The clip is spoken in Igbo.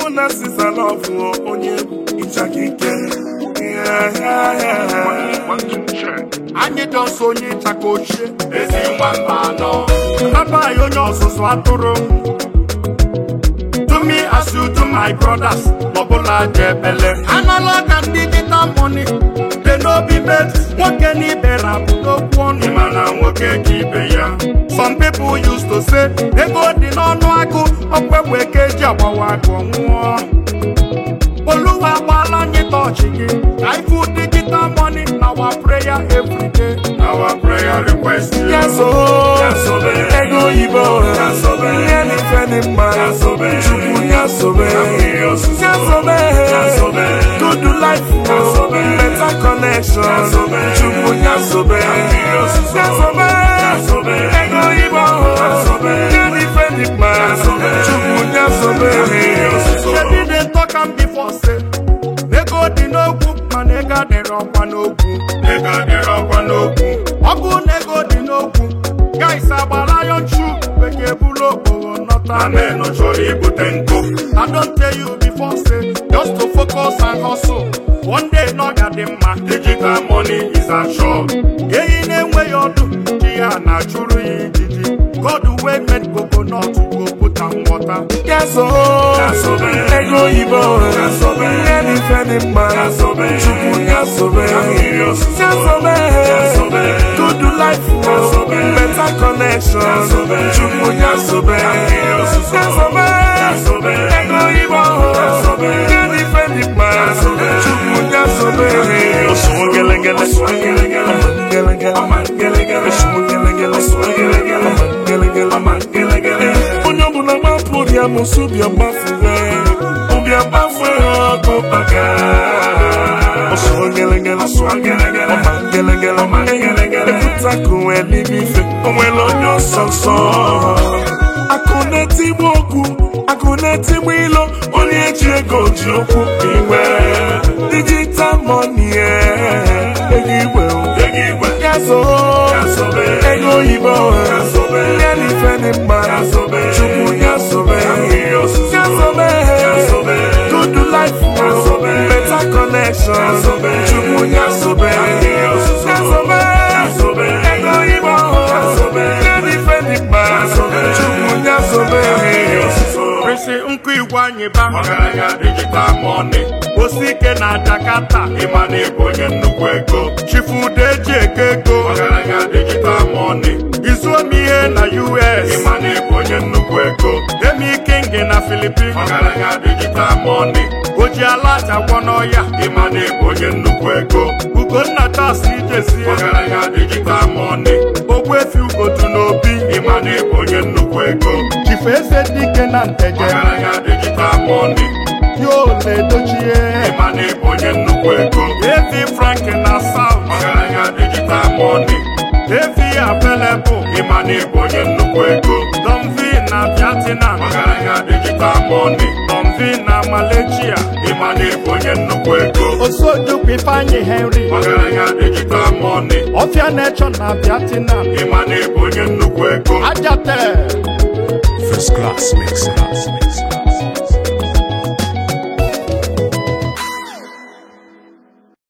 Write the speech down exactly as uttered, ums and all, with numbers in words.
Jonas is a love for onye ichakike. Yeah, yeah, yeah. Anyị dọsọ onye ịchakoche ezi nwamba nọ Naba onye ọsụsụ atụrụ Do me as you do my brothers Nọbụla jebele Anala ka digital money They no be made Nwoke n'ibe rapụ n'okwu ọnụ Ịmana nwoke ka ibe ya Some people used to say Ego dị n'ọnụ agụ Ọkwekwe ka eji agbawa agụ ọnwụọ Oluwa gbala anyị touch gị I put digital money in our prayer every day. Our prayer request. Yes, oh, yes, oh, ego ibo. Yes, oh, any friend man. Yes, oh, chuku yes, oh, yes, oh, yes, oh, good life. Yes, oh, better connection. Yes, oh, chuku yes, oh, yes, oh, yes, oh, ego ibo. Yes, oh, any friend man. Yes, oh, chuku yes, oh, yes, oh, they didn't talk am before say. Ego di n'okwu mana ego adịrị ọkwa n'okwu ego adịrị ọkwa n'okwu ọkụ na ego di n'okwu guys agbara ya nchu bekee bụrụ okporo nọta amen chọrọ ibute nkụ I don't tell you before say just to focus and hustle one day no ga dị mma digital money is a shop eyi na-enweghị ọdụ ji ya na-achụrụ ya ijiji God wey made coconut go put am water. Yes, oh, ego ibo. Yes, oh, any friend man. Yes, oh, chuku yes, oh, yes, oh, yes, oh, good life. Yes, oh, better connection. Yes, oh, chuku yes, oh, yes, oh, yes, oh, ego ibo. Yes, oh, any friend man. Yes, oh, chuku yes, oh, yes, oh, gele gele, gele gele, gele gele, gele gele. Onye bụ na mapụrụ ya musu bịa gbafere Ụbịa gbafere ọkụ baka Ọsọ gelegele Ọma gelegele Ọma gelegele Ekwutakụ nwee n'ime ife Onwere onye ọsọ nsọ Akụ na-etigbu okwu Akụ na-etigbu ilo Onye eji ego ji okwu iwe Digital money Ego igwe Yaso Ego ibo Nyeli fene mma Chukwu yasobe Yasobe Good life Better connection Chukwu yasobe Yasobe Ego ibo Nyeli fene mma Chukwu yasobe Presi nkwu igwe anyị ba Ọgaranya digital money Osike na Jakarta Ịma na ego onye nnukwu ego Chifude eji eke ego Ọgaranya digital money Izuomi ihe na U S Ịma na ego onye nnukwu ego Emi King na Philippines Ọgaranya digital money Oji alaja gwọ n'ọya Ịma na ego onye nnukwu ego Ugonna tas ijesi Ọgaranya digital money Ogbuefi Ugodu n'Obi Ịma na ego onye nnukwu ego Chifu eze dike na Nteje Ọgaranya digital money Yo le dochie Ịma na ego onye nnukwu ego Evi Frank na South Ọgaranya digital money Evi available Ịma na ego onye nnukwu ego Domvi na Vietnam Ọgaranya digital money Domvi na Malaysia Ịma na ego onye nnukwu ego Osojukwu Ifeanyi Henry Ọgaranya digital money Ofia Nature na Vietnam Ịma na ego onye nnukwu ego Ajate First class mix, class mix.